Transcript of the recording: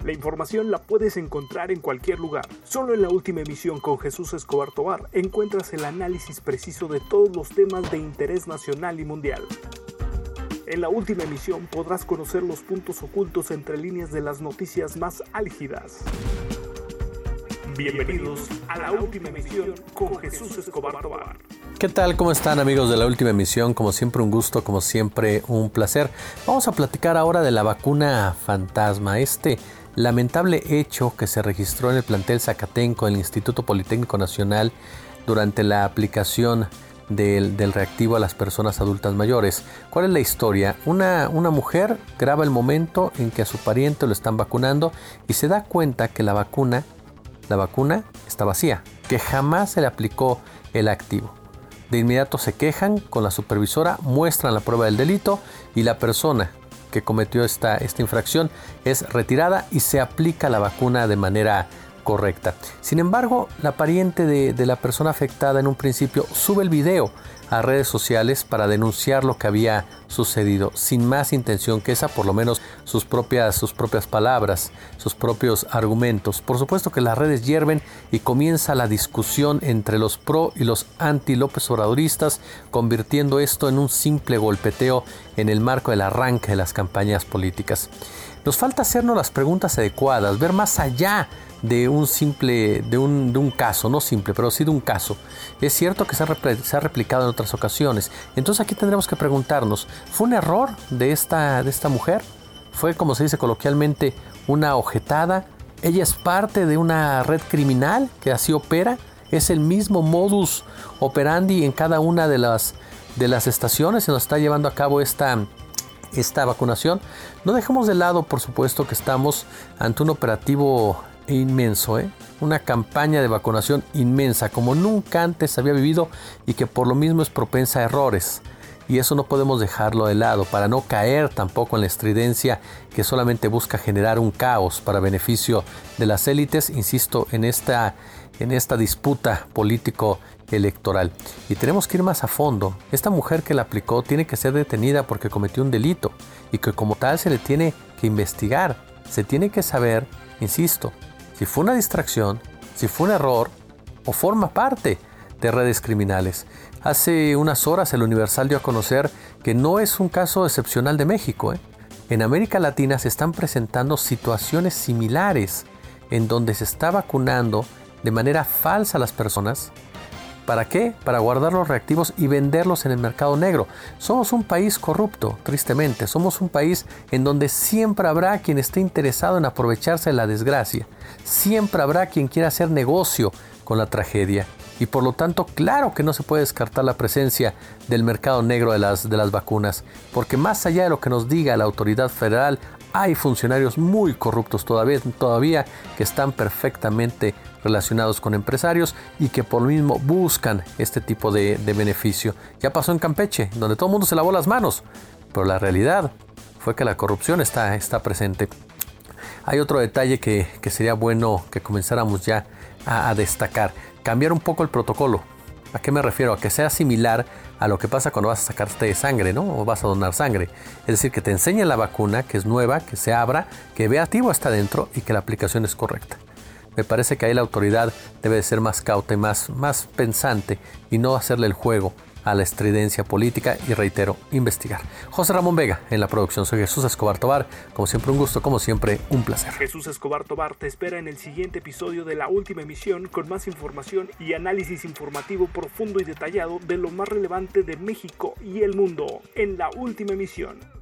La información la puedes encontrar en cualquier lugar. Solo en La Última Emisión con Jesús Escobar Tovar encuentras el análisis preciso de todos los temas de interés nacional y mundial. En La Última Emisión podrás conocer los puntos ocultos entre líneas de las noticias más álgidas. Bienvenidos a La Última Emisión con Jesús Escobar Tovar. ¿Qué tal? ¿Cómo están, amigos de La Última Emisión? Como siempre, un gusto, como siempre, un placer. Vamos a platicar ahora de la vacuna fantasma, lamentable hecho que se registró en el plantel Zacatenco del Instituto Politécnico Nacional durante la aplicación del reactivo a las personas adultas mayores. ¿Cuál es la historia? Una mujer graba el momento en que a su pariente lo están vacunando y se da cuenta que la vacuna está vacía, que jamás se le aplicó el activo. De inmediato se quejan con la supervisora, muestran la prueba del delito y la persona que cometió esta infracción es retirada y se aplica la vacuna de manera correcta. Sin embargo, la pariente de la persona afectada en un principio sube el video a redes sociales para denunciar lo que había sucedido, sin más intención que esa, por lo menos sus propias palabras, sus propios argumentos. Por supuesto que las redes hierven y comienza la discusión entre los pro y los anti López Obradoristas, convirtiendo esto en un simple golpeteo en el marco del arranque de las campañas políticas. Nos falta hacernos las preguntas adecuadas, ver más allá de un caso, no simple, pero sí de un caso. Es cierto que se ha replicado en otras ocasiones. Entonces aquí tendremos que preguntarnos, ¿fue un error de esta mujer? ¿Fue, como se dice coloquialmente, una ojetada? ¿Ella es parte de una red criminal que así opera? ¿Es el mismo modus operandi en cada una de las estaciones en donde está llevando a cabo esta vacunación? No dejemos de lado, por supuesto, que estamos ante un operativo inmenso, una campaña de vacunación inmensa como nunca antes había vivido y que por lo mismo es propensa a errores, y eso no podemos dejarlo de lado para no caer tampoco en la estridencia que solamente busca generar un caos para beneficio de las élites, insisto, en esta disputa político electoral. Y tenemos que ir más a fondo. Esta mujer que la aplicó tiene que ser detenida porque cometió un delito y que como tal se le tiene que investigar, se tiene que saber, insisto, si fue una distracción, si fue un error o forma parte de redes criminales. Hace unas horas el Universal dio a conocer que no es un caso excepcional de México. En América Latina se están presentando situaciones similares en donde se está vacunando de manera falsa a las personas. ¿Para qué? Para guardar los reactivos y venderlos en el mercado negro. Somos un país corrupto, tristemente. Somos un país en donde siempre habrá quien esté interesado en aprovecharse de la desgracia. Siempre habrá quien quiera hacer negocio con la tragedia. Y por lo tanto, claro que no se puede descartar la presencia del mercado negro de las vacunas. Porque más allá de lo que nos diga la autoridad federal, hay funcionarios muy corruptos todavía que están perfectamente relacionados con empresarios y que por lo mismo buscan este tipo de beneficio. Ya pasó en Campeche, donde todo el mundo se lavó las manos, pero la realidad fue que la corrupción está presente. Hay otro detalle que sería bueno que comenzáramos ya a destacar. Cambiar un poco el protocolo. ¿A qué me refiero? A que sea similar a lo que pasa cuando vas a sacarte sangre, ¿no? O vas a donar sangre. Es decir, que te enseñen la vacuna, que es nueva, que se abra, que vea activo hasta adentro y que la aplicación es correcta. Me parece que ahí la autoridad debe de ser más cauta y más pensante y no hacerle el juego a la estridencia política y, reitero, investigar. José Ramón Vega en la producción. Soy Jesús Escobar Tovar. Como siempre un gusto, como siempre un placer. Jesús Escobar Tovar te espera en el siguiente episodio de La Última Emisión con más información y análisis informativo profundo y detallado de lo más relevante de México y el mundo en La Última Emisión.